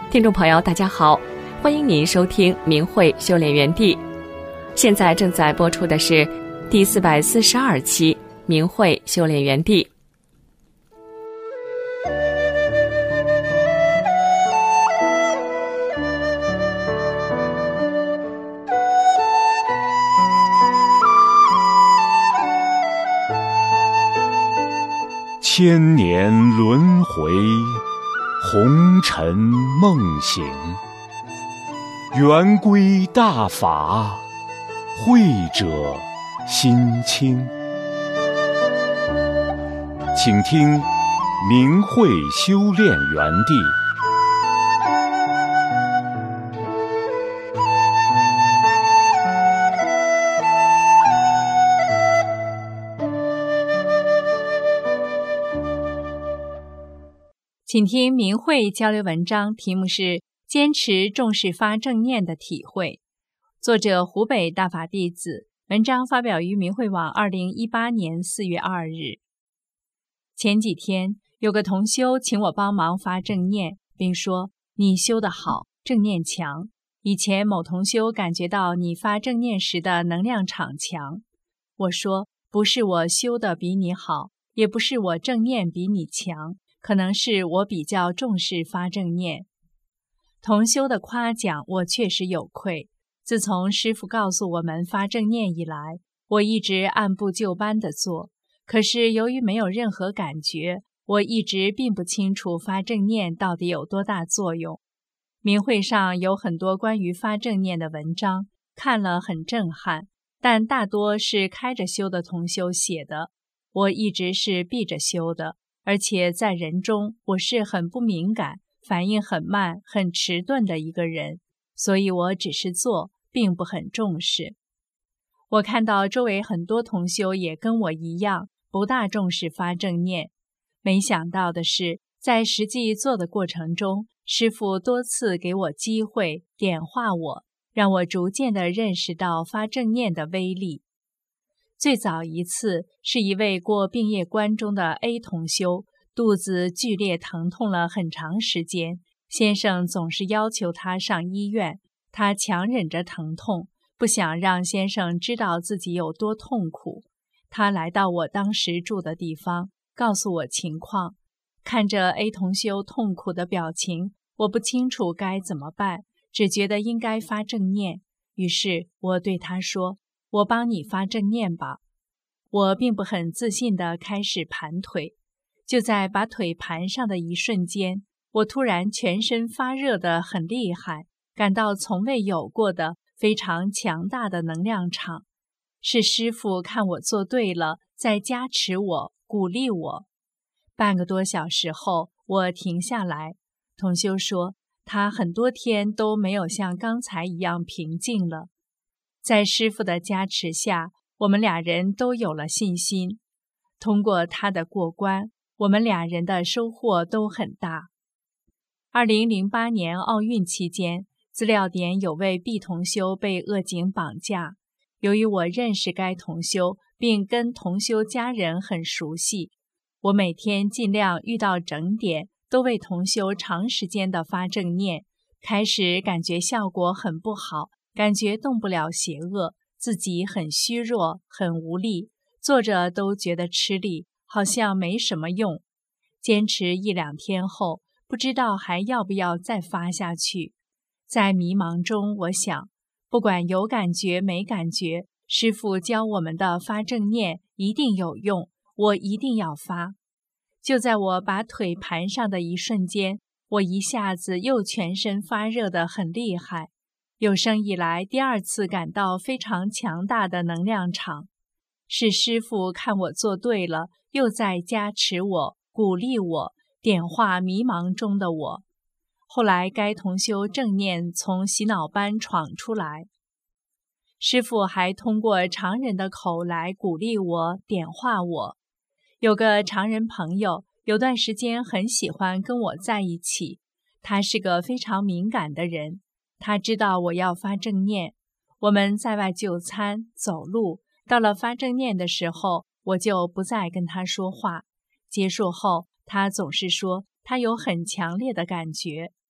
听众朋友大家好，欢迎您收听明慧修炼园地。现在正在播出的是第442期明慧修炼园地。 千年轮回，红尘梦醒，圆规大法，慧者心清。请听明慧修炼园地。 请听明慧交流文章，题目是坚持重视发正念的体会，作者湖北大法弟子，文章发表于明慧网2018年4月2日。前几天有个同修请我帮忙发正念，并说你修得好，正念强，以前某同修感觉到你发正念时的能量场强。我说不是我修得比你好，也不是我正念比你强，可能是我比较重视发正念。同修的夸奖我确实有愧，自从师父告诉我们发正念以来，我一直按部就班地做，可是由于没有任何感觉，我一直并不清楚发正念到底有多大作用。明慧上有很多关于发正念的文章，看了很震撼，但大多是开着修的同修写的，我一直是闭着修的，而且在人中我是很不敏感，反应很慢，很迟钝的一个人，所以我只是做，并不很重视。我看到周围很多同修也跟我一样，不大重视发正念。没想到的是，在实际做的过程中，师父多次给我机会，点化我，让我逐渐地认识到发正念的威力。最早一次是一位过病业关中的 A 同修，肚子剧烈疼痛了很长时间，先生总是要求他上医院，他强忍着疼痛，不想让先生知道自己有多痛苦。他来到我当时住的地方，告诉我情况。看着 A 同修痛苦的表情，我不清楚该怎么办，只觉得应该发正念。于是我对他说，我帮你发正念吧。我并不很自信地开始盘腿，就在把腿盘上的一瞬间，我突然全身发热得很厉害，感到从未有过的非常强大的能量场。是师父看我做对了，在加持我，鼓励我。半个多小时后，我停下来，同修说他很多天都没有像刚才一样平静了。在师父的加持下，我们俩人都有了信心。通过他的过关，我们俩人的收获都很大。2008年奥运期间，资料点有位 B 同修被恶警绑架。由于我认识该同修，并跟同修家人很熟悉，我每天尽量遇到整点，都为同修长时间的发正念。开始感觉效果很不好，感觉动不了邪恶，自己很虚弱，很无力，坐着都觉得吃力，好像没什么用。坚持1-2天后，不知道还要不要再发下去。在迷茫中，我想，不管有感觉没感觉，师父教我们的发正念一定有用，我一定要发。就在我把腿盘上的一瞬间，我一下子又全身发热得很厉害，有生以来第2次感到非常强大的能量场。是师父看我做对了，又在加持我，鼓励我，点化迷茫中的我。后来该同修正念从洗脑班闯出来，师父还通过常人的口来鼓励我，点化我。有个常人朋友，有段时间很喜欢跟我在一起，他是个非常敏感的人，他知道我要发正念，我们在外就餐走路，到了发正念的时候，我就不再跟他说话。结束后，他总是说他有很强烈的感觉。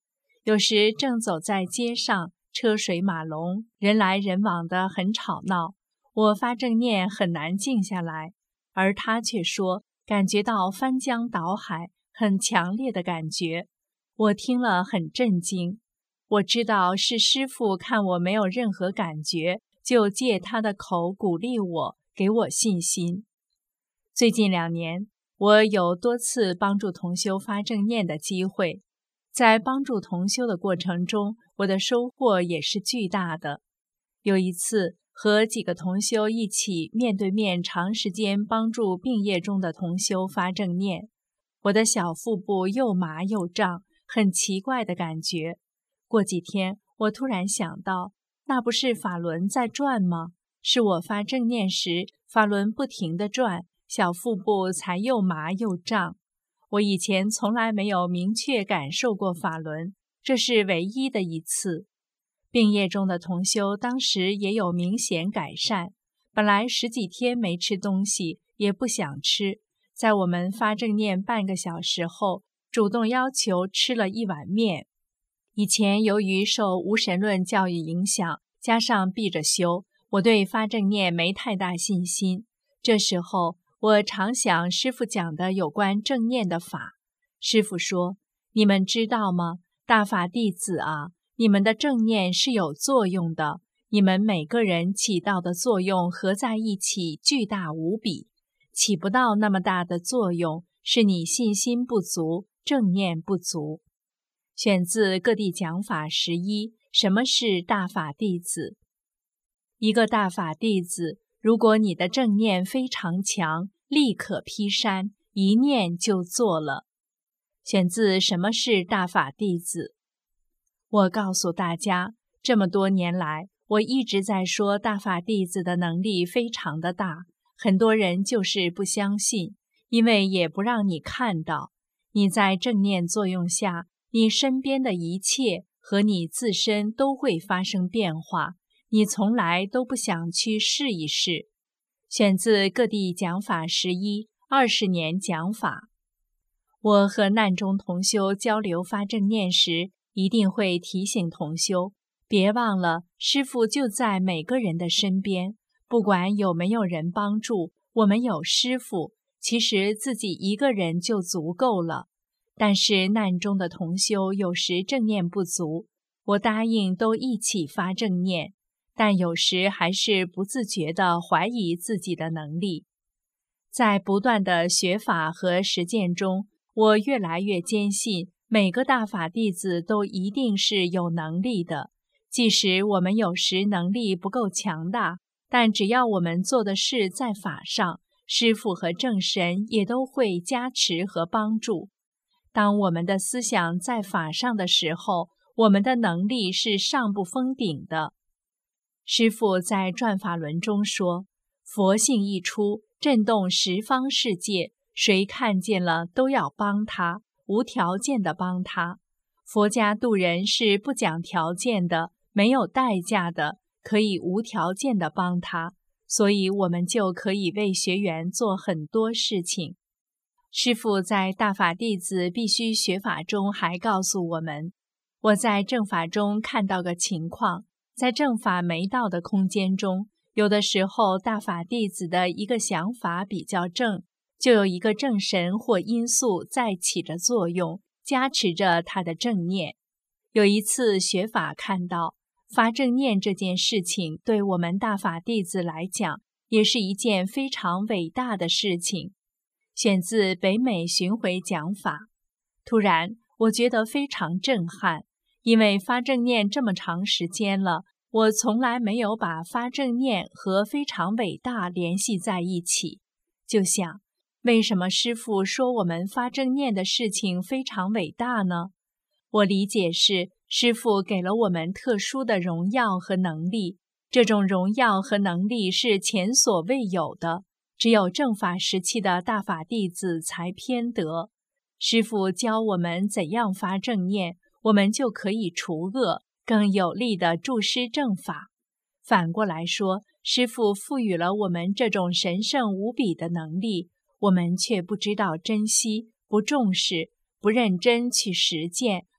有时正走在街上，车水马龙，人来人往的很吵闹，我发正念很难静下来，而他却说感觉到翻江倒海，很强烈的感觉。我听了很震惊，我知道是师父看我没有任何感觉，就借他的口鼓励我，给我信心。最近2年，我有多次帮助同修发正念的机会，在帮助同修的过程中，我的收获也是巨大的。有一次，和几个同修一起面对面长时间帮助病业中的同修发正念，我的小腹部又麻又胀，很奇怪的感觉。过几天，我突然想到，那不是法轮在转吗？是我发正念时，法轮不停地转，小腹部才又麻又胀。我以前从来没有明确感受过法轮，这是唯一的一次。病业中的同修当时也有明显改善，本来10几天没吃东西，也不想吃，在我们发正念半个小时后，主动要求吃了1碗面。以前由于受无神论教育影响，加上闭着修，我对发正念没太大信心。这时候我常想师父讲的有关正念的法。师父说，你们知道吗？大法弟子啊，你们的正念是有作用的，你们每个人起到的作用合在一起巨大无比，起不到那么大的作用，是你信心不足，正念不足。选自各地讲法11，什么是大法弟子？一个大法弟子，如果你的正念非常强，立可劈山，一念就做了。选自什么是大法弟子？我告诉大家，这么多年来，我一直在说大法弟子的能力非常的大，很多人就是不相信，因为也不让你看到。你在正念作用下，你身边的一切和你自身都会发生变化，你从来都不想去试一试。选自各地讲法11 20年讲法。我和难中同修交流发正念时，一定会提醒同修，别忘了师父就在每个人的身边，不管有没有人帮助，我们有师父，其实自己一个人就足够了。但是难中的同修有时正念不足，我答应都一起发正念，但有时还是不自觉地怀疑自己的能力。在不断的学法和实践中，我越来越坚信，每个大法弟子都一定是有能力的。即使我们有时能力不够强大，但只要我们做的事在法上，师父和正神也都会加持和帮助。当我们的思想在法上的时候，我们的能力是上不封顶的。师父在转法轮中说，佛性一出，震动十方世界，谁看见了都要帮他，无条件的帮他。佛家度人是不讲条件的，没有代价的，可以无条件的帮他，所以我们就可以为学员做很多事情。师父在大法弟子必须学法中还告诉我们，我在正法中看到个情况，在正法没到的空间中，有的时候大法弟子的一个想法比较正，就有一个正神或因素在起着作用，加持着他的正念。有一次学法看到，发正念这件事情对我们大法弟子来讲，也是一件非常伟大的事情。选自北美巡回讲法。突然，我觉得非常震撼，因为发正念这么长时间了，我从来没有把发正念和非常伟大联系在一起。就想，为什么师父说我们发正念的事情非常伟大呢？我理解是，师父给了我们特殊的荣耀和能力，这种荣耀和能力是前所未有的。只有正法时期的大法弟子才偏得。师父教我们怎样发正念，我们就可以除恶，更有力地助施正法。反过来说，师父赋予了我们这种神圣无比的能力，我们却不知道珍惜，不重视，不认真去实践，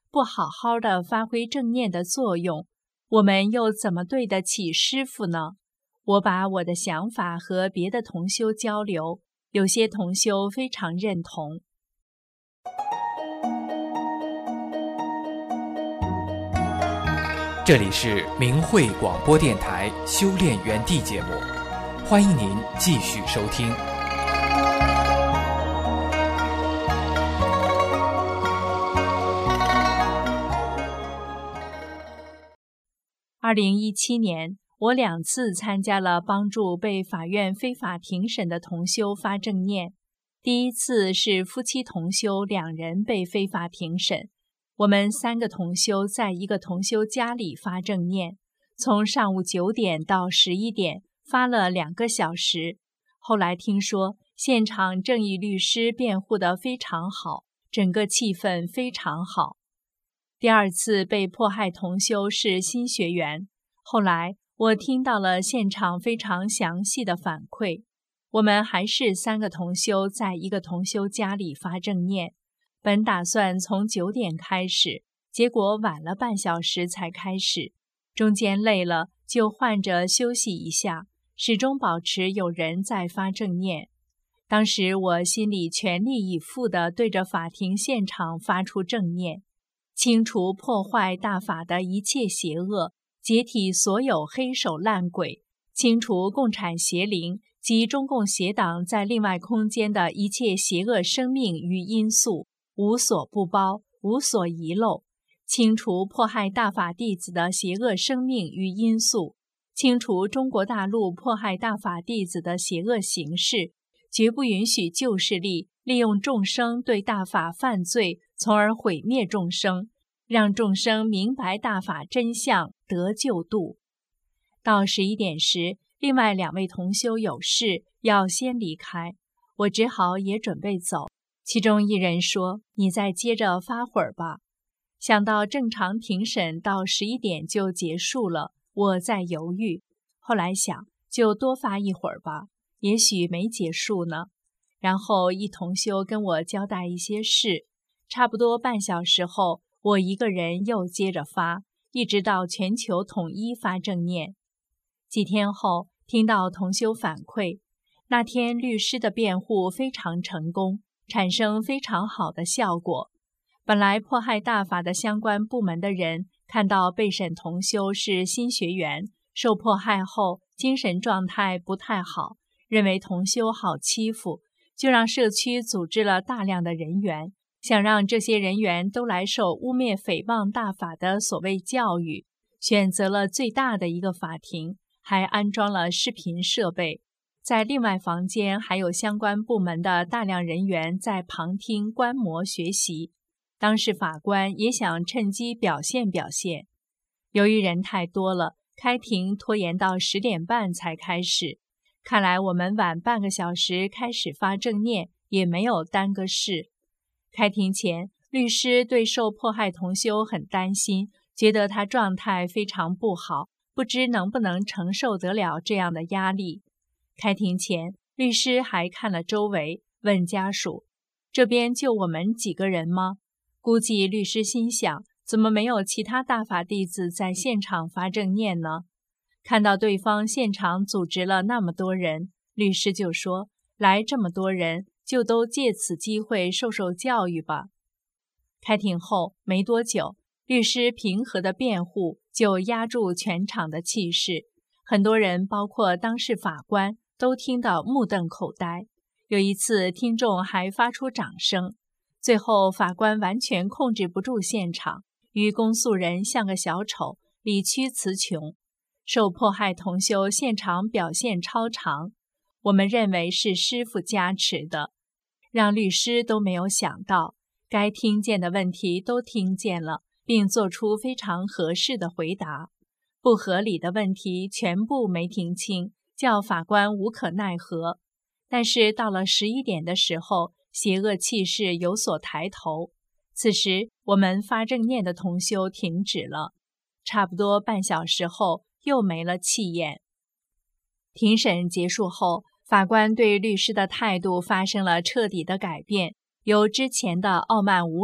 不好好的发挥正念的作用，我们又怎么对得起师父呢？我把我的想法和别的同修交流，有些同修非常认同。 这里是明慧广播电台修炼园地节目，欢迎您继续收听。 2017年，我2次参加了帮助被法院非法庭审的同修发正念。第一次是夫妻同修2人被非法庭审，我们3个同修在一个同修家里发正念，从上午9点到11点发了2个小时。后来听说现场正义律师辩护得非常好，整个气氛非常好。第2次被迫害同修是新学员，后来我听到了现场非常详细的反馈。我们还是3个同修在一个同修家里发正念，本打算从9点开始，结果晚了半小时才开始，中间累了就换着休息一下，始终保持有人在发正念。当时我心里全力以赴地对着法庭现场发出正念，清除破坏大法的一切邪恶，解体所有黑手烂鬼，清除共产邪灵及中共邪党在另外空间的一切邪恶生命与因素，无所不包，无所遗漏，清除迫害大法弟子的邪恶生命与因素，清除中国大陆迫害大法弟子的邪恶形式，绝不允许旧势力利用众生对大法犯罪，从而毁灭众生，让众生明白大法真相，得救度。到11点时，另外2位同修有事要先离开，我只好也准备走。其中一人说：“你再接着发会儿吧。”想到正常庭审到11点就结束了，我在犹豫。后来想，就多发一会儿吧，也许没结束呢。然后一同修跟我交代一些事，差不多半小时后，我一个人又接着发，一直到全球统一发正念。几天后，听到同修反馈，那天律师的辩护非常成功，产生非常好的效果。本来迫害大法的相关部门的人看到被审同修是新学员，受迫害后精神状态不太好，认为同修好欺负，就让社区组织了大量的人员，想让这些人员都来受污蔑诽谤大法的所谓教育，选择了最大的一个法庭，还安装了视频设备。在另外房间还有相关部门的大量人员在旁听观摩学习，当时法官也想趁机表现表现。由于人太多了，开庭拖延到10点半才开始，看来我们晚半个小时开始发正念，也没有耽搁事。开庭前，律师对受迫害同修很担心，觉得他状态非常不好，不知能不能承受得了这样的压力。开庭前，律师还看了周围，问家属：“这边就我们几个人吗？”估计律师心想，怎么没有其他大法弟子在现场发正念呢？看到对方现场组织了那么多人，律师就说：“来这么多人，就都借此机会受受教育吧。”开庭后没多久，律师平和的辩护就压住全场的气势，很多人包括当事法官都听得目瞪口呆，有一次听众还发出掌声。最后法官完全控制不住现场，与公诉人像个小丑，理屈词穷。受迫害同修现场表现超常，我们认为是师父加持的，让律师都没有想到，该听见的问题都听见了，并做出非常合适的回答。不合理的问题全部没听清，叫法官无可奈何。但是到了11点的时候，邪恶气势有所抬头，此时我们发正念的同修停止了，差不多半小时后又没了气焰。庭审结束后，法官对律师的态度发生了彻底的改变，由之前的傲慢无礼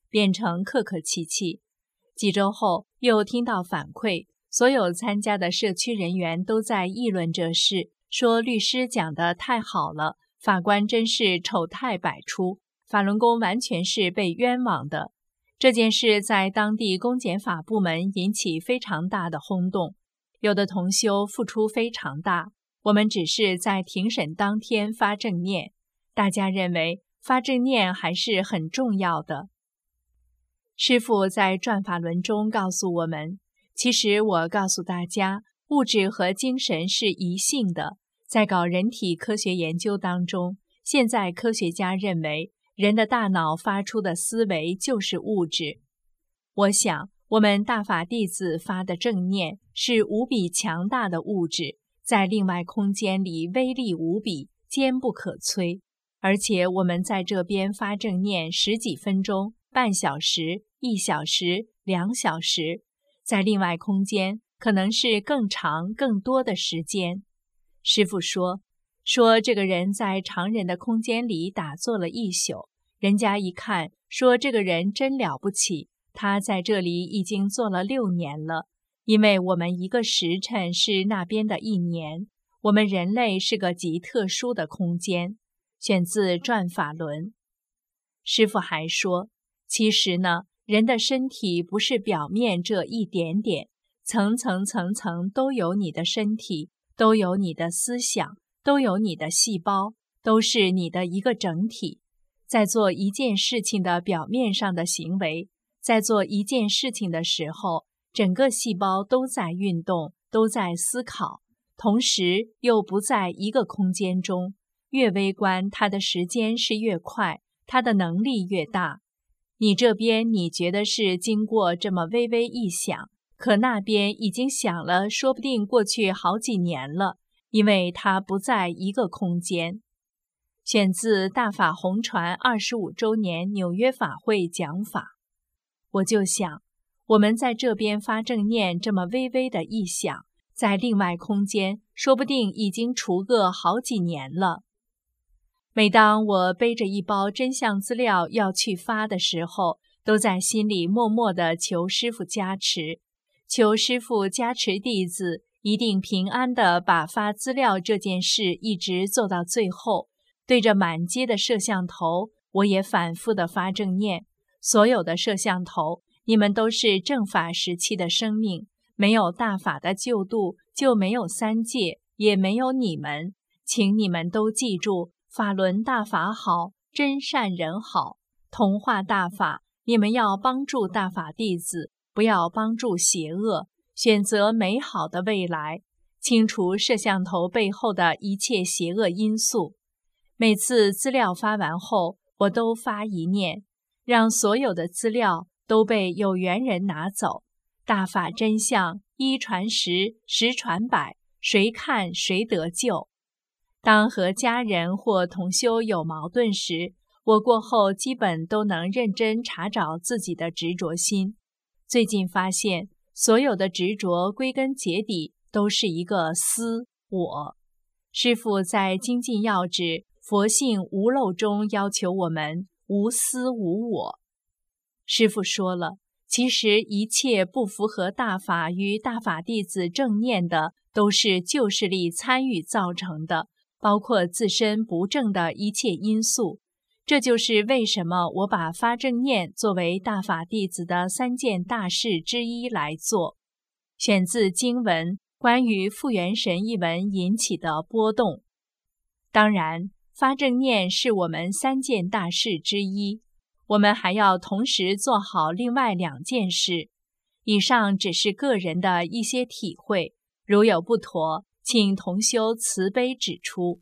变成客客气气。几周后，又听到反馈，所有参加的社区人员都在议论这事，说律师讲得太好了，法官真是丑态百出，法轮功完全是被冤枉的。这件事在当地公检法部门引起非常大的轰动，有的同修付出非常大。我们只是在庭审当天发正念，大家认为发正念还是很重要的。师父在转法轮中告诉我们，其实我告诉大家，物质和精神是一性的。在搞人体科学研究当中，现在科学家认为人的大脑发出的思维就是物质。我想我们大法弟子发的正念是无比强大的物质，在另外空间里威力无比，坚不可摧。而且我们在这边发正念10几分钟、半小时、1小时、2小时，在另外空间可能是更长更多的时间。师父说这个人在常人的空间里打坐了1宿，人家一看说这个人真了不起，他在这里已经坐了6年了，因为我们一个时辰是那边的1年，我们人类是个极特殊的空间。选自转法轮。师父还说，其实呢，人的身体不是表面这一点点，层层都有你的身体，都有你的思想，都有你的细胞，都是你的一个整体。在做一件事情的表面上的行为，在做一件事情的时候，整个细胞都在运动，都在思考，同时又不在一个空间中。越微观，它的时间是越快，它的能力越大。你这边你觉得是经过这么微微一想，可那边已经想了，说不定过去好几年了，因为它不在一个空间。选自大法红传25周年纽约法会讲法。我就想，我们在这边发正念这么微微的一想，在另外空间说不定已经除个好几年了。每当我背着一包真相资料要去发的时候，都在心里默默地求师父加持，求师父加持弟子一定平安地把发资料这件事一直做到最后。对着满街的摄像头，我也反复地发正念。所有的摄像头，你们都是正法时期的生命，没有大法的救度，就没有三界，也没有你们。请你们都记住，法轮大法好，真善人好，同化大法，你们要帮助大法弟子，不要帮助邪恶，选择美好的未来，清除摄像头背后的一切邪恶因素。每次资料发完后，我都发一念，让所有的资料都被有缘人拿走。大法真相1传10，10传100，谁看谁得救。当和家人或同修有矛盾时，我过后基本都能认真查找自己的执着心。最近发现，所有的执着归根结底都是一个私我。师父在精进要旨佛性无漏中要求我们无私无我。师父说了，其实一切不符合大法与大法弟子正念的，都是旧势力参与造成的，包括自身不正的一切因素。这就是为什么我把发正念作为大法弟子的3件大事之一来做。选自经文关于复原神一文引起的波动。当然，发正念是我们3件大事之一，我们还要同时做好另外2件事。以上只是个人的一些体会，如有不妥，请同修慈悲指出。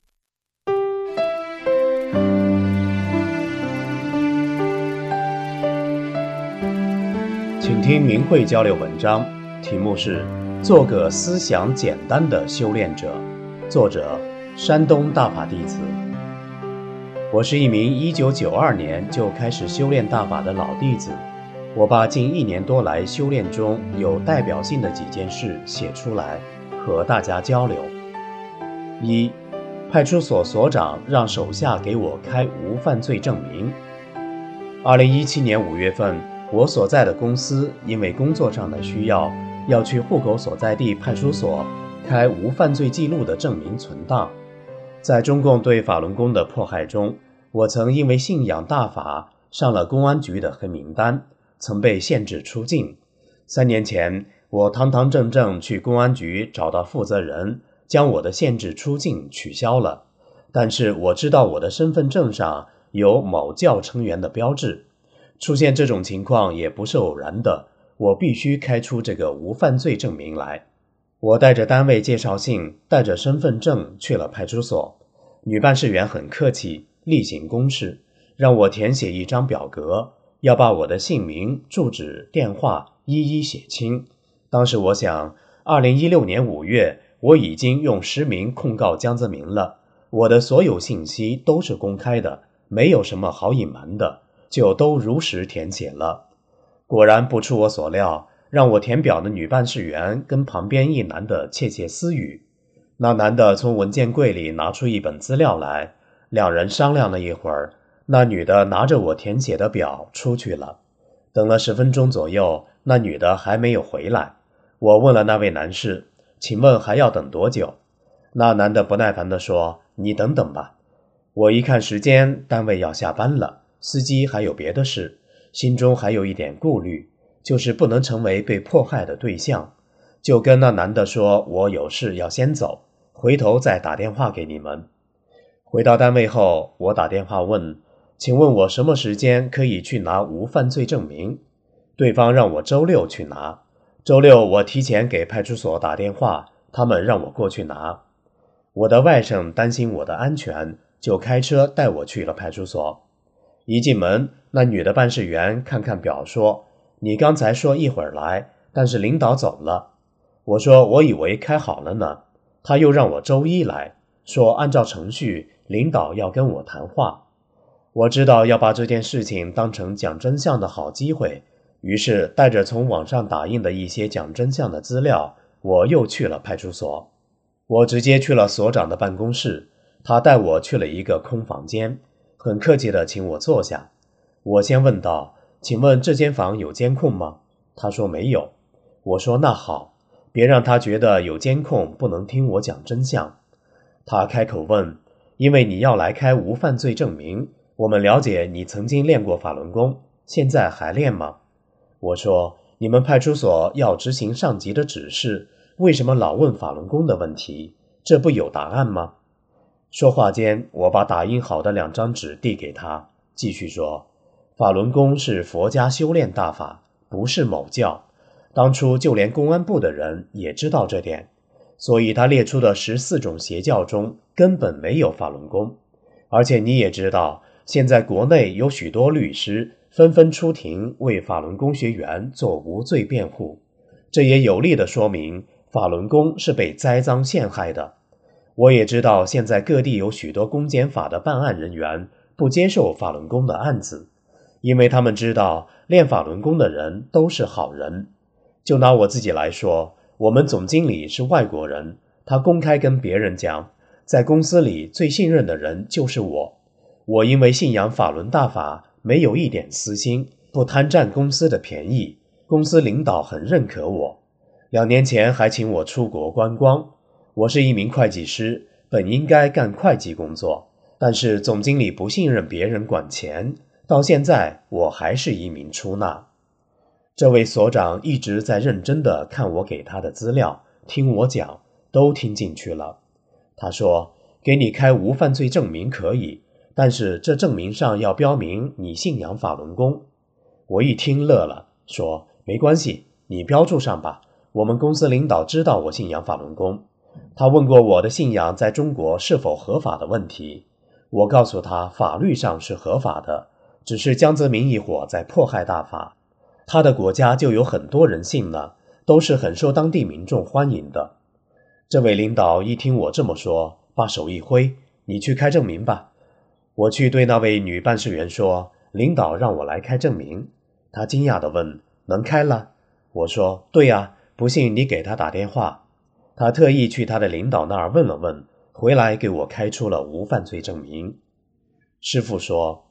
请听明慧交流文章，题目是《做个思想简单的修炼者》，作者山东大法弟子。我是一名1992年就开始修炼大法的老弟子，我把近1年多来修炼中有代表性的几件事写出来，和大家交流。1. 派出所所长让手下给我开无犯罪证明。 2017年5月份，我所在的公司因为工作上的需要，要去户口所在地派出所开无犯罪记录的证明存档。在中共对法轮功的迫害中，我曾因为信仰大法上了公安局的黑名单，曾被限制出境。3年前，我堂堂正正去公安局找到负责人，将我的限制出境取消了。但是我知道我的身份证上有某教成员的标志，出现这种情况也不是偶然的，我必须开出这个无犯罪证明来。我带着单位介绍信，带着身份证去了派出所。女办事员很客气，例行公事，让我填写一张表格，要把我的姓名、住址、电话一一写清。当时我想，2016年5月，我已经用实名控告江泽民了，我的所有信息都是公开的，没有什么好隐瞒的，就都如实填写了。果然不出我所料，让我填表的女办事员跟旁边一男的窃窃私语。那男的从文件柜里拿出一本资料来，两人商量了一会儿，那女的拿着我填写的表出去了。等了10分钟左右，那女的还没有回来。我问了那位男士，请问还要等多久？那男的不耐烦地说，你等等吧。我一看时间，单位要下班了，司机还有别的事，心中还有一点顾虑，就是不能成为被迫害的对象，就跟那男的说，我有事要先走，回头再打电话给你们。回到单位后，我打电话问，请问我什么时间可以去拿无犯罪证明？对方让我周六去拿。周六我提前给派出所打电话，他们让我过去拿。我的外甥担心我的安全，就开车带我去了派出所。一进门，那女的办事员看看表说，你刚才说一会儿来，但是领导走了。我说我以为开好了呢。他又让我周一来，说按照程序，领导要跟我谈话。我知道要把这件事情当成讲真相的好机会，于是带着从网上打印的一些讲真相的资料，我又去了派出所。我直接去了所长的办公室，他带我去了一个空房间，很客气地请我坐下。我先问道，请问这间房有监控吗？他说没有。我说那好，别让他觉得有监控不能听我讲真相。他开口问，因为你要来开无犯罪证明，我们了解你曾经练过法轮功，现在还练吗？我说，你们派出所要执行上级的指示，为什么老问法轮功的问题？这不有答案吗？说话间，我把打印好的2张纸递给他，继续说，法轮功是佛家修炼大法，不是某教。当初就连公安部的人也知道这点，所以他列出的14种邪教中根本没有法轮功。而且你也知道，现在国内有许多律师纷纷出庭为法轮功学员做无罪辩护，这也有力地说明法轮功是被栽赃陷害的。我也知道现在各地有许多公检法的办案人员不接受法轮功的案子，因为他们知道练法轮功的人都是好人。就拿我自己来说，我们总经理是外国人，他公开跟别人讲，在公司里最信任的人就是我。我因为信仰法轮大法，没有一点私心，不贪占公司的便宜，公司领导很认可我。2年前还请我出国观光。我是一名会计师，本应该干会计工作，但是总经理不信任别人管钱，到现在我还是一名出纳。这位所长一直在认真地看我给他的资料，听我讲，都听进去了。他说，给你开无犯罪证明可以，但是这证明上要标明你信仰法轮功。我一听乐了，说没关系，你标注上吧，我们公司领导知道我信仰法轮功。他问过我的信仰在中国是否合法的问题，我告诉他法律上是合法的，只是江泽民一伙在迫害大法，他的国家就有很多人信了，都是很受当地民众欢迎的。这位领导一听我这么说，把手一挥，你去开证明吧。我去对那位女办事员说，领导让我来开证明。她惊讶地问，能开了？我说，对啊，不信你给他打电话。他特意去他的领导那儿问了问，回来给我开出了无犯罪证明。师父说，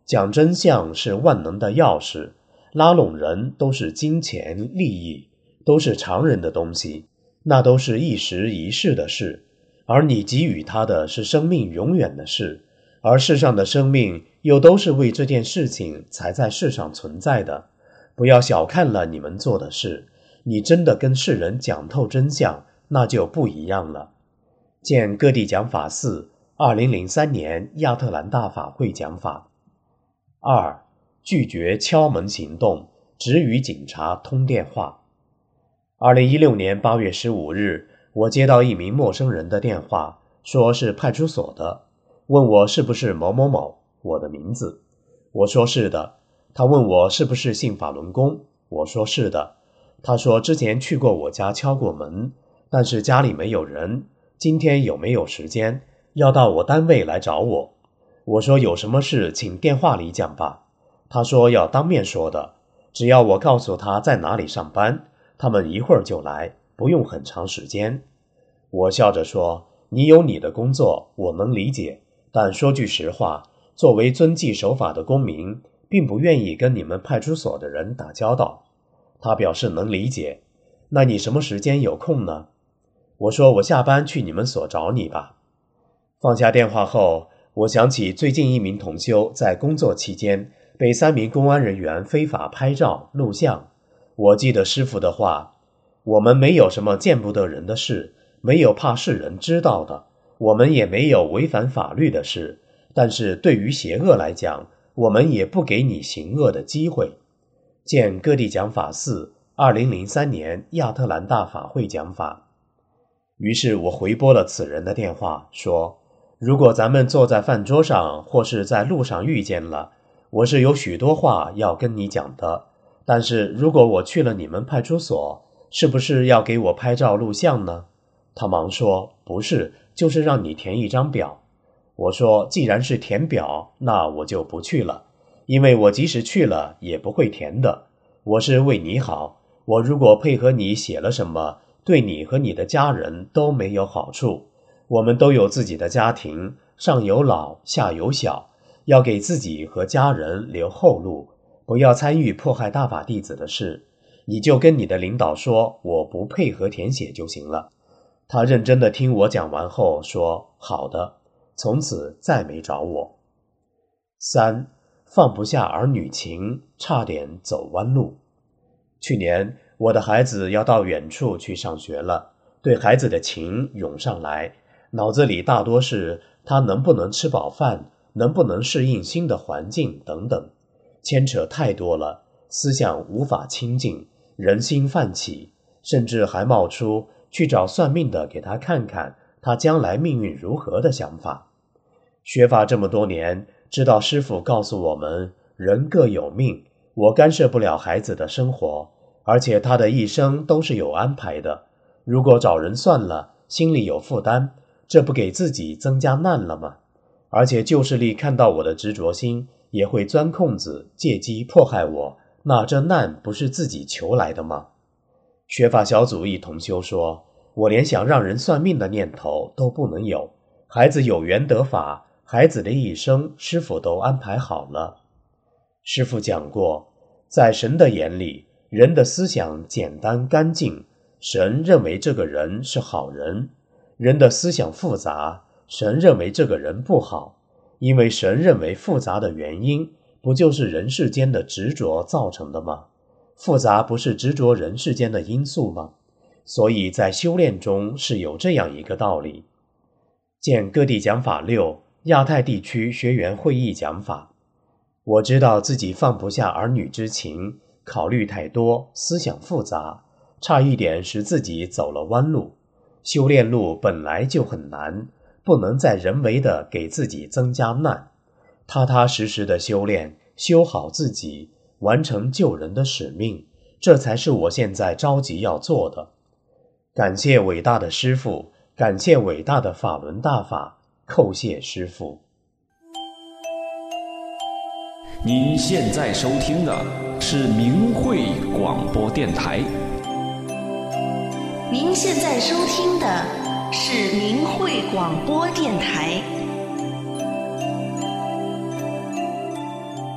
讲真相是万能的钥匙，拉拢人都是金钱利益，都是常人的东西，那都是一时一世的事，而你给予他的是生命永远的事，而世上的生命又都是为这件事情才在世上存在的。不要小看了你们做的事，你真的跟世人讲透真相，那就不一样了。见各地讲法4 2003年亚特兰大法会讲法。2. 拒绝敲门行动，只与警察通电话。2016年8月15日，我接到一名陌生人的电话，说是派出所的，问我是不是某某某，我的名字。我说是的。他问我是不是姓法轮功，我说是的。他说之前去过我家敲过门，但是家里没有人，今天有没有时间，要到我单位来找我。我说有什么事请电话里讲吧。他说要当面说的，只要我告诉他在哪里上班，他们一会儿就来，不用很长时间。我笑着说，你有你的工作，我能理解，但说句实话，作为遵纪守法的公民，并不愿意跟你们派出所的人打交道。他表示能理解。那你什么时间有空呢？我说我下班去你们所找你吧。放下电话后，我想起最近一名同修在工作期间被3名公安人员非法拍照录像。我记得师父的话，我们没有什么见不得人的事，没有怕世人知道的，我们也没有违反法律的事，但是对于邪恶来讲，我们也不给你行恶的机会。见各地讲法4 2003年亚特兰大法会讲法。于是我回拨了此人的电话，说如果咱们坐在饭桌上或是在路上遇见了，我是有许多话要跟你讲的，但是如果我去了你们派出所，是不是要给我拍照录像呢？他忙说不是，就是让你填一张表。我说既然是填表，那我就不去了，因为我即使去了也不会填的。我是为你好，我如果配合你写了什么，对你和你的家人都没有好处。我们都有自己的家庭，上有老下有小，要给自己和家人留后路，不要参与迫害大法弟子的事。你就跟你的领导说我不配合填写就行了。他认真地听我讲完后说好的，从此再没找我。3. 放不下儿女情，差点走弯路。去年我的孩子要到远处去上学了，对孩子的情涌上来，脑子里大多是他能不能吃饱饭，能不能适应新的环境等等，牵扯太多了，思想无法清净，人心泛起，甚至还冒出去找算命的给他看看他将来命运如何的想法。学法这么多年，知道师父告诉我们人各有命，我干涉不了孩子的生活，而且他的一生都是有安排的，如果找人算了，心里有负担，这不给自己增加难了吗？而且旧势力看到我的执着心，也会钻空子借机迫害我，那这难不是自己求来的吗？学法小组一同修说，我连想让人算命的念头都不能有，孩子有缘得法，孩子的一生师父都安排好了。师父讲过，在神的眼里，人的思想简单干净，神认为这个人是好人；人的思想复杂，神认为这个人不好。因为神认为复杂的原因，不就是人世间的执着造成的吗？复杂不是执着人世间的因素吗？所以在修炼中是有这样一个道理。见各地讲法6亚太地区学员会议讲法。我知道自己放不下儿女之情，考虑太多，思想复杂，差一点使自己走了弯路。修炼路本来就很难，不能再人为的给自己增加难，踏踏实实的修炼，修好自己，完成救人的使命，这才是我现在着急要做的。感谢伟大的师父，感谢伟大的法轮大法，叩谢师父。 您现在收听的是明慧广播电台。 您现在收听的是明慧广播电台。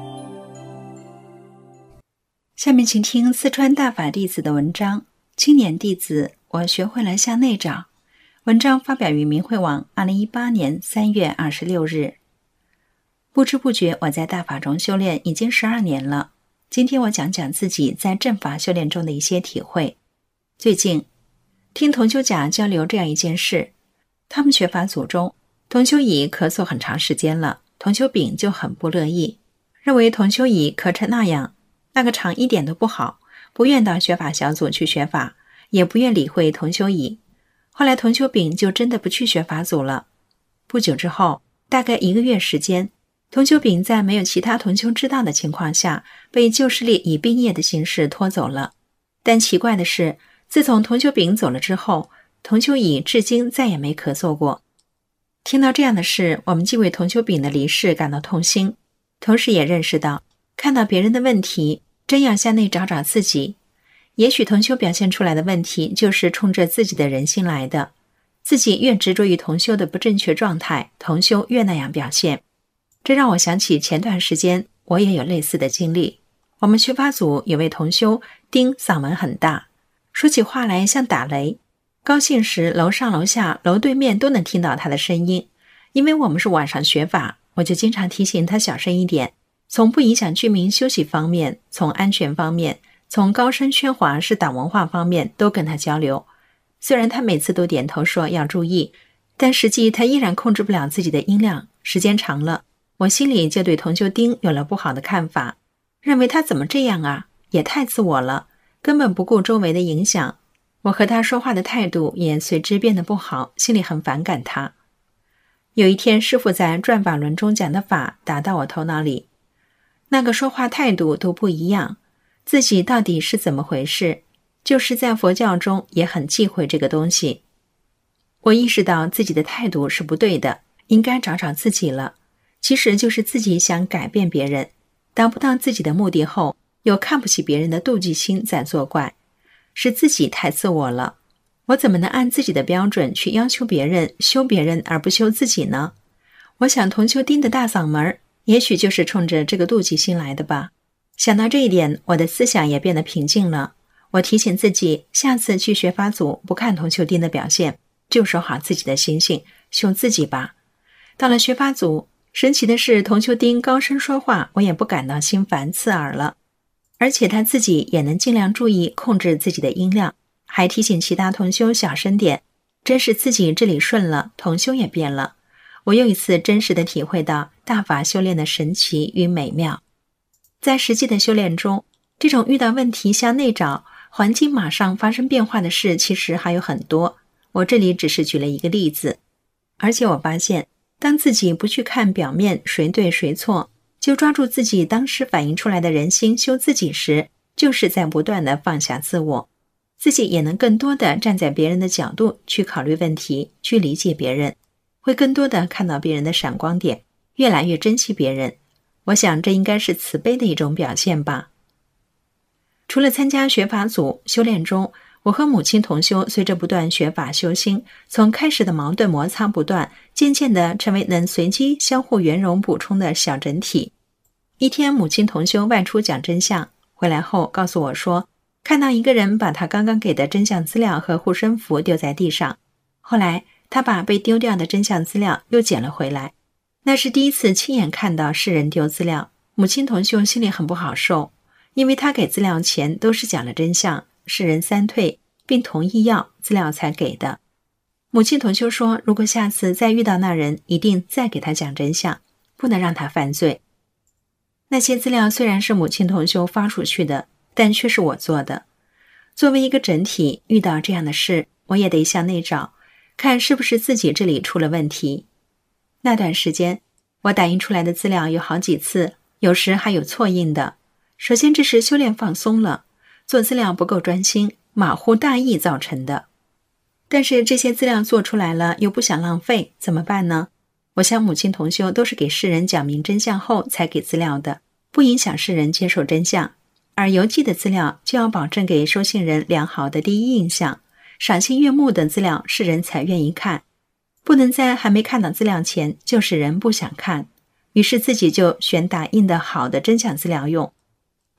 下面请听四川大法弟子的文章，青年弟子，我学会了向内找。文章发表于明慧网2018年3月26日。不知不觉我在大法中修炼已经12年了。今天我讲讲自己在正法修炼中的一些体会。最近听同修甲交流这样一件事，他们学法组中，同修乙咳嗽很长时间了，同修丙就很不乐意，认为同修乙咳成那样，那个场一点都不好，不愿到学法小组去学法，也不愿理会同修乙。后来同修丙就真的不去学法组了。不久之后，大概1个月时间，同修丙在没有其他同修知道的情况下，被旧势力以病业的形式拖走了。但奇怪的是，自从同修丙走了之后，同修乙至今再也没咳嗽过。听到这样的事，我们既为同修丙的离世感到痛心，同时也认识到，看到别人的问题，真要向内找找自己。也许同修表现出来的问题就是冲着自己的人心来的，自己越执着于同修的不正确状态，同修越那样表现。这让我想起前段时间我也有类似的经历。我们学法组有位同修丁嗓门很大，说起话来像打雷，高兴时楼上楼下楼对面都能听到他的声音。因为我们是晚上学法，我就经常提醒他小声一点，从不影响居民休息方面，从安全方面，从高声喧哗是党文化方面都跟他交流。虽然他每次都点头说要注意，但实际他依然控制不了自己的音量。时间长了，我心里就对同修丁有了不好的看法，认为他怎么这样啊，也太自我了，根本不顾周围的影响。我和他说话的态度也随之变得不好，心里很反感他。有一天师父在转法轮中讲的法打到我头脑里，那个说话态度都不一样，自己到底是怎么回事？就是在佛教中也很忌讳这个东西。我意识到自己的态度是不对的，应该找找自己了。其实就是自己想改变别人，达不到自己的目的后，又看不起别人的妒忌心在作怪，是自己太自我了。我怎么能按自己的标准去要求别人，修别人而不修自己呢？我想同修丁的大嗓门，也许就是冲着这个妒忌心来的吧。想到这一点，我的思想也变得平静了。我提醒自己，下次去学法组不看同修丁的表现，就守好自己的心性，修自己吧。到了学法组，神奇的是，同修丁高声说话，我也不感到心烦刺耳了，而且他自己也能尽量注意控制自己的音量，还提醒其他同修小声点。真是自己这里顺了，同修也变了。我又一次真实地体会到大法修炼的神奇与美妙。在实际的修炼中，这种遇到问题向内找，环境马上发生变化的事其实还有很多，我这里只是举了一个例子。而且我发现，当自己不去看表面谁对谁错，就抓住自己当时反映出来的人心修自己时，就是在不断地放下自我，自己也能更多地站在别人的角度去考虑问题，去理解别人，会更多地看到别人的闪光点，越来越珍惜别人。我想这应该是慈悲的一种表现吧。除了参加学法组修炼中，我和母亲同修随着不断学法修心，从开始的矛盾摩擦不断，渐渐地成为能随机相互圆融补充的小整体。一天母亲同修外出讲真相，回来后告诉我说，看到一个人把他刚刚给的真相资料和护身符丢在地上，后来他把被丢掉的真相资料又捡了回来。那是第一次亲眼看到世人丢资料，母亲同修心里很不好受，因为他给资料前都是讲了真相，世人三退，并同意要资料才给的。母亲同修说，如果下次再遇到那人，一定再给他讲真相，不能让他犯罪。那些资料虽然是母亲同修发出去的，但却是我做的。作为一个整体，遇到这样的事，我也得向内找，看是不是自己这里出了问题。那段时间，我打印出来的资料有好几次，有时还有错印的。首先这是修炼放松了，做资料不够专心，马虎大意造成的。但是这些资料做出来了，又不想浪费，怎么办呢？我想母亲同修都是给世人讲明真相后才给资料的，不影响世人接受真相。而邮寄的资料就要保证给收信人良好的第一印象，赏心悦目的资料世人才愿意看，不能在还没看到资料前就使人不想看。于是自己就选打印的好的真相资料用。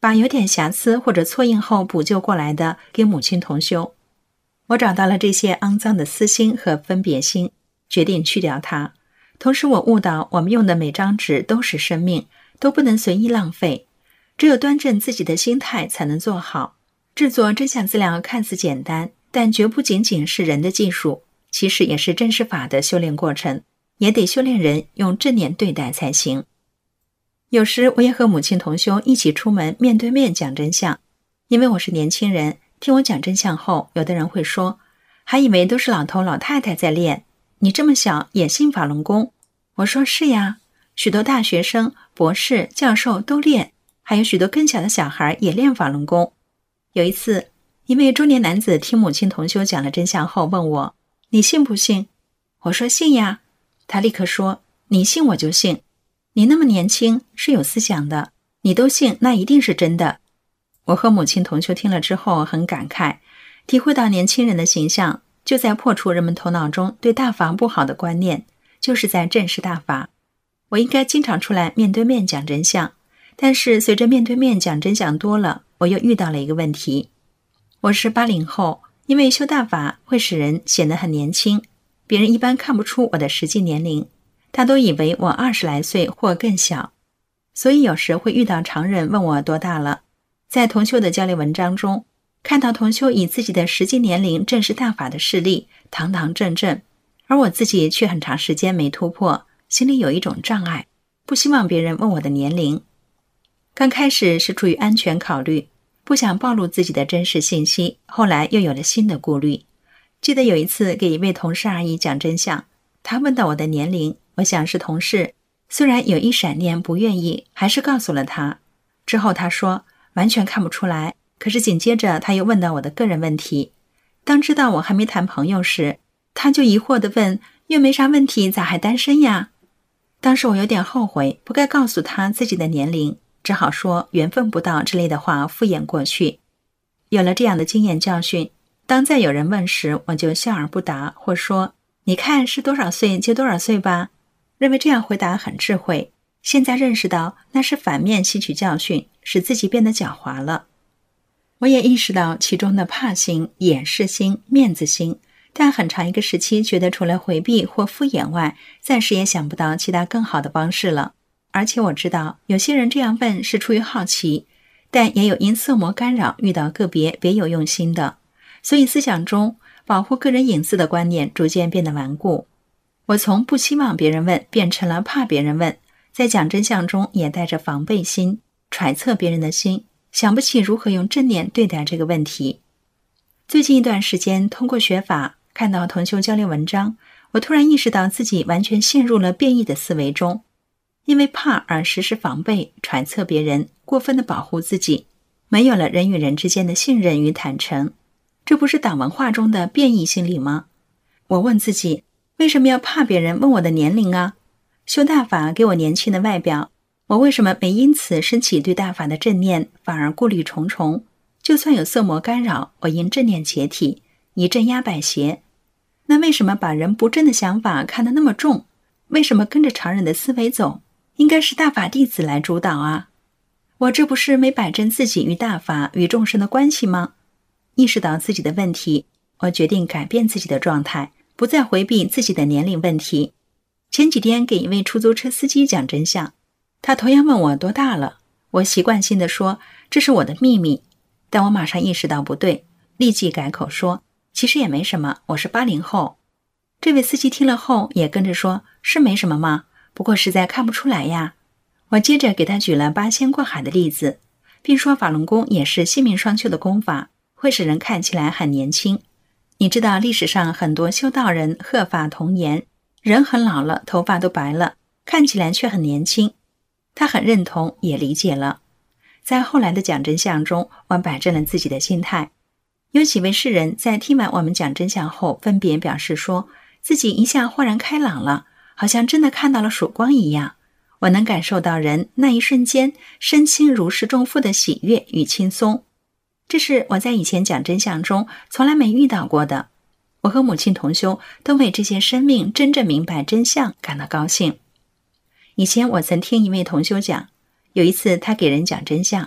把有点瑕疵或者错印后补救过来的给母亲同修。我找到了这些肮脏的私心和分别心，决定去掉它。同时我悟到，我们用的每张纸都是生命，都不能随意浪费，只有端正自己的心态才能做好。制作真相资料看似简单，但绝不仅仅是人的技术，其实也是真实法的修炼过程，也得修炼人用正念对待才行。有时我也和母亲同修一起出门面对面讲真相，因为我是年轻人，听我讲真相后，有的人会说，还以为都是老头老太太在练，你这么小也信法轮功？我说是呀，许多大学生、博士、教授都练，还有许多更小的小孩也练法轮功。有一次，一位中年男子听母亲同修讲了真相后问我，你信不信？我说信呀。他立刻说，你信我就信，你那么年轻，是有思想的，你都信，那一定是真的。我和母亲同修听了之后很感慨，体会到年轻人的形象就在破除人们头脑中对大法不好的观念，就是在正视大法。我应该经常出来面对面讲真相，但是随着面对面讲真相多了，我又遇到了一个问题。我是80后，因为修大法会使人显得很年轻，别人一般看不出我的实际年龄，他都以为我20来岁或更小，所以有时会遇到常人问我多大了。在同修的交流文章中，看到同修以自己的实际年龄正视大法的事例，堂堂正正，而我自己却很长时间没突破，心里有一种障碍，不希望别人问我的年龄。刚开始是出于安全考虑，不想暴露自己的真实信息，后来又有了新的顾虑。记得有一次给一位同事阿姨讲真相，她问到我的年龄，我想是同事，虽然有一闪念不愿意，还是告诉了她。之后她说完全看不出来，可是紧接着她又问到我的个人问题。当知道我还没谈朋友时，她就疑惑地问，又没啥问题，咋还单身呀？当时我有点后悔，不该告诉她自己的年龄，只好说缘分不到之类的话敷衍过去。有了这样的经验教训，当再有人问时，我就笑而不答，或说你看是多少岁就多少岁吧，认为这样回答很智慧。现在认识到那是反面吸取教训，使自己变得狡猾了。我也意识到其中的怕心、掩饰心、面子心，但很长一个时期觉得除了回避或敷衍外，暂时也想不到其他更好的方式了。而且我知道有些人这样问是出于好奇，但也有因色魔干扰遇到个别别有用心的，所以思想中保护个人隐私的观念逐渐变得顽固。我从不希望别人问变成了怕别人问，在讲真相中也带着防备心，揣测别人的心，想不起如何用正念对待这个问题。最近一段时间通过学法，看到同修交流文章，我突然意识到自己完全陷入了变异的思维中，因为怕而时时防备，揣测别人，过分的保护自己，没有了人与人之间的信任与坦诚。这不是党文化中的变异心理吗？我问自己，为什么要怕别人问我的年龄啊？修大法给我年轻的外表，我为什么没因此升起对大法的正念，反而顾虑重重？就算有色魔干扰，我因正念解体，以镇压百邪。那为什么把人不正的想法看得那么重？为什么跟着常人的思维走？应该是大法弟子来主导啊！我这不是没摆正自己与大法与众生的关系吗？意识到自己的问题，我决定改变自己的状态，不再回避自己的年龄问题。前几天给一位出租车司机讲真相，他同样问我多大了，我习惯性地说这是我的秘密，但我马上意识到不对，立即改口说其实也没什么，我是80后。这位司机听了后也跟着说是没什么吗？不过实在看不出来呀。我接着给他举了8仙过海的例子，并说法轮功也是性命双修的功法，会使人看起来很年轻。你知道历史上很多修道人鹤发童颜，人很老了，头发都白了，看起来却很年轻。他很认同，也理解了。在后来的讲真相中，我摆正了自己的心态。有几位世人在听完我们讲真相后，分别表示说自己一下豁然开朗了，好像真的看到了曙光一样。我能感受到人那一瞬间身轻如释重负的喜悦与轻松，这是我在以前讲真相中从来没遇到过的。我和母亲同修都为这些生命真正明白真相感到高兴。以前我曾听一位同修讲，有一次他给人讲真相，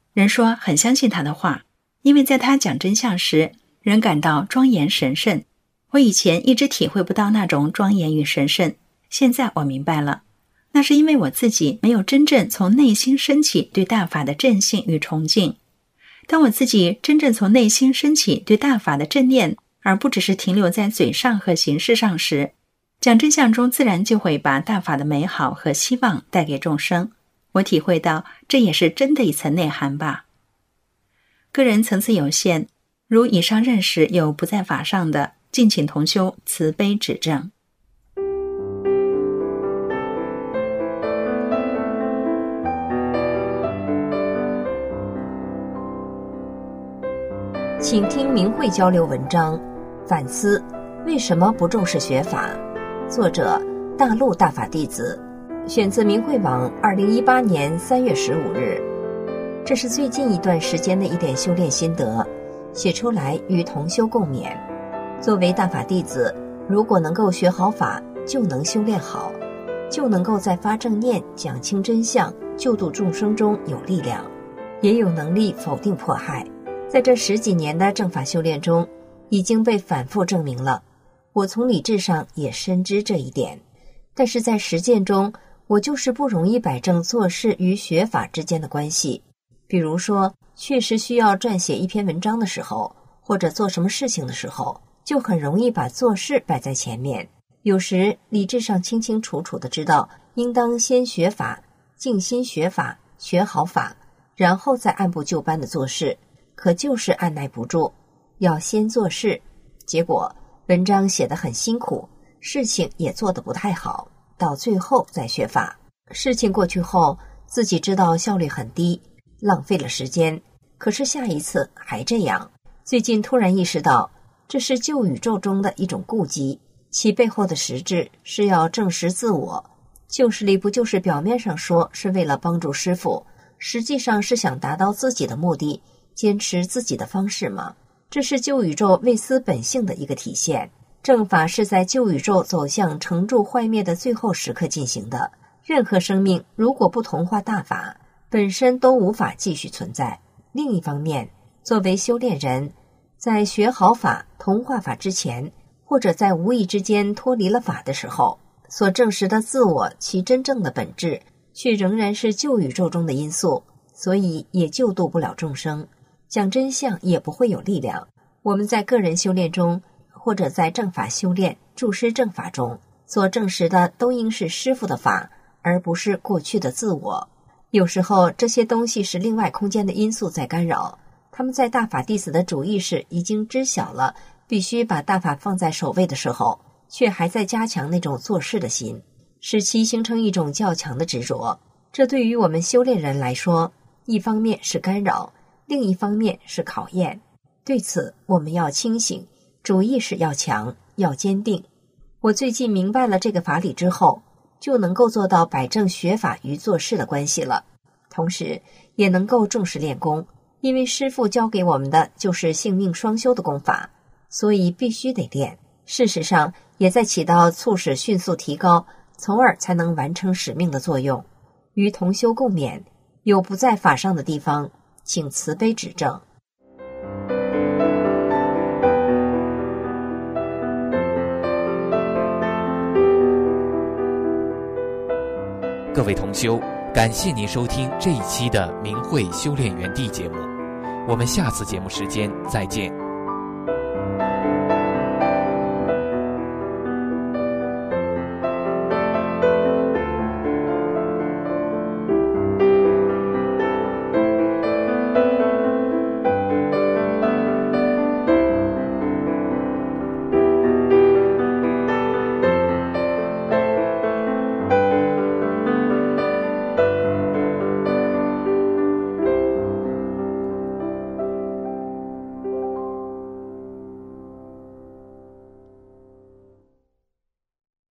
人说很相信他的话，因为在他讲真相时，人感到庄严神圣。我以前一直体会不到那种庄严与神圣，现在我明白了，那是因为我自己没有真正从内心升起对大法的正信与崇敬。当我自己真正从内心升起对大法的正念，而不只是停留在嘴上和形式上时，讲真相中自然就会把大法的美好和希望带给众生。我体会到这也是真的一层内涵吧。个人层次有限，如以上认识有不在法上的，敬请同修慈悲指正。 请听明慧交流文章，反思为什么不重视学法，作者大陆大法弟子，选自明慧网2018年3月15日。这是最近一段时间的一点修炼心得，写出来与同修共勉。作为大法弟子，如果能够学好法，就能修炼好，就能够在发正念、讲清真相、救度众生中有力量，也有能力否定迫害。在这10几年的正法修炼中，已经被反复证明了。我从理智上也深知这一点，但是在实践中，我就是不容易摆正做事与学法之间的关系。比如说，确实需要撰写一篇文章的时候，或者做什么事情的时候，就很容易把做事摆在前面。有时理智上清清楚楚地知道，应当先学法，静心学法，学好法，然后再按部就班地做事，可就是按耐不住，要先做事，结果文章写得很辛苦，事情也做得不太好，到最后再学法。事情过去后，自己知道效率很低，浪费了时间，可是下一次还这样。最近突然意识到，这是旧宇宙中的一种顾忌，其背后的实质是要证实自我。旧势力不就是表面上说是为了帮助师父，实际上是想达到自己的目的，坚持自己的方式吗？这是旧宇宙未思本性的一个体现。正法是在旧宇宙走向成住坏灭的最后时刻进行的，任何生命如果不同化大法，本身都无法继续存在。另一方面，作为修炼人，在学好法、同化法之前，或者在无意之间脱离了法的时候，所证实的自我其真正的本质，却仍然是旧宇宙中的因素，所以也救度不了众生，讲真相也不会有力量。我们在个人修炼中，或者在正法修炼、注师正法中，所证实的都应是师父的法，而不是过去的自我。有时候这些东西是另外空间的因素在干扰，他们在大法弟子的主意识已经知晓了必须把大法放在首位的时候，却还在加强那种做事的心，使其形成一种较强的执着。这对于我们修炼人来说，一方面是干扰，另一方面是考验。对此我们要清醒，主意识要强，要坚定。我最近明白了这个法理之后，就能够做到摆正学法与做事的关系了，同时也能够重视练功，因为师父教给我们的就是性命双修的功法，所以必须得练。事实上也在起到促使迅速提高，从而才能完成使命的作用。与同修共勉，有不在法上的地方，请慈悲指正。 各位同修，感谢您收听这一期的明慧修炼园地节目，我们下次节目时间再见。